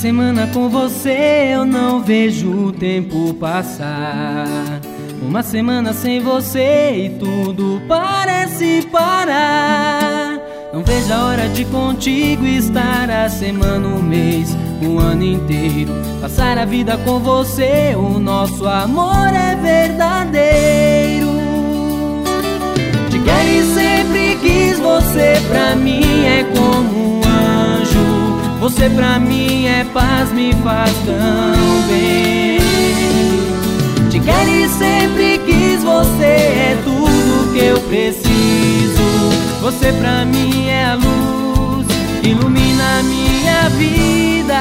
semana com você eu não vejo o tempo passar. Uma semana sem você e tudo parece parar. Não vejo a hora de contigo estar a semana, o mês, o ano inteiro. Passar a vida com você, o nosso amor é verdadeiro. Te quero e sempre quis, você pra mim é como um anjo. Você pra mim é paz, me faz tão bem. Te quero e sempre quis, você é tudo que eu preciso. Você pra mim é a luz, ilumina a minha vida.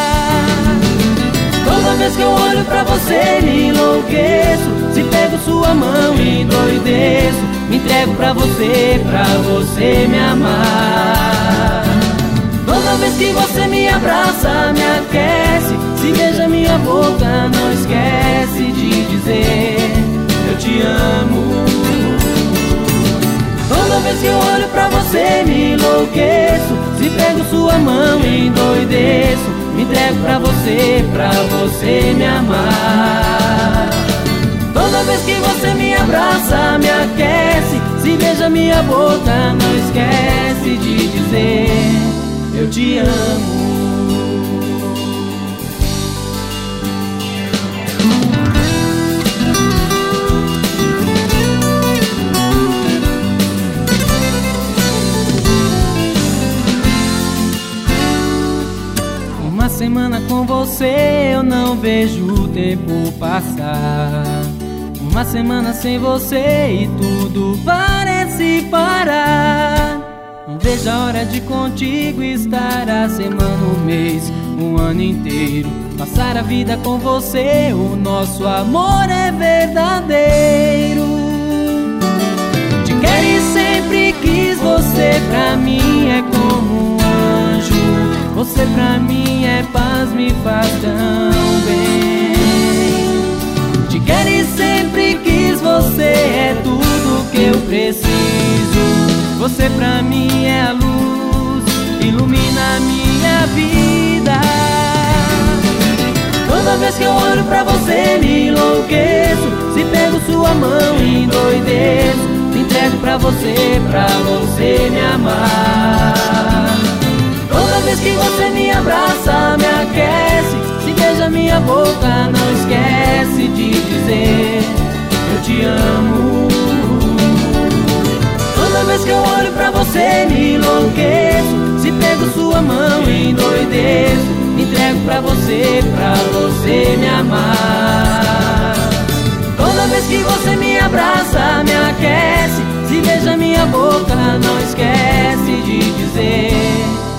Toda vez que eu olho pra você me enlouqueço. Se pego sua mão e endoideço. Me entrego pra você me amar. Toda vez que você me abraça, me aquece. Se beija minha boca, não esquece de dizer eu te amo. Toda vez que eu olho pra você me enlouqueço. Se pego sua mão e endoideço. Me entrego pra você me amar. Toda vez que você me abraça, me aquece. Se beija minha boca, não esquece de dizer eu te amo. Uma semana com você eu não vejo o tempo passar. Uma semana sem você e tudo parece parar. Não vejo a hora de contigo estar a semana, o mês, o ano inteiro. Passar a vida com você, o nosso amor é verdadeiro. Te quero e sempre quis, você pra mim é como um anjo. Você pra mim é paz, me faz tão bem. Te quero e sempre quis, você é tudo que eu preciso. Você pra mim é a luz, ilumina a minha vida. Toda vez que eu olho pra você me enlouqueço. Se pego sua mão e endoideço. Me entrego pra você me amar. Toda vez que você me abraça, me aquece. Se beija minha boca, não esquece de dizer eu te amo. Toda vez que eu olho pra você me enlouqueço. Se pego sua mão e endoideço. Me entrego pra você me amar. Toda vez que você me abraça, me aquece. Se beija minha boca, não esquece de dizer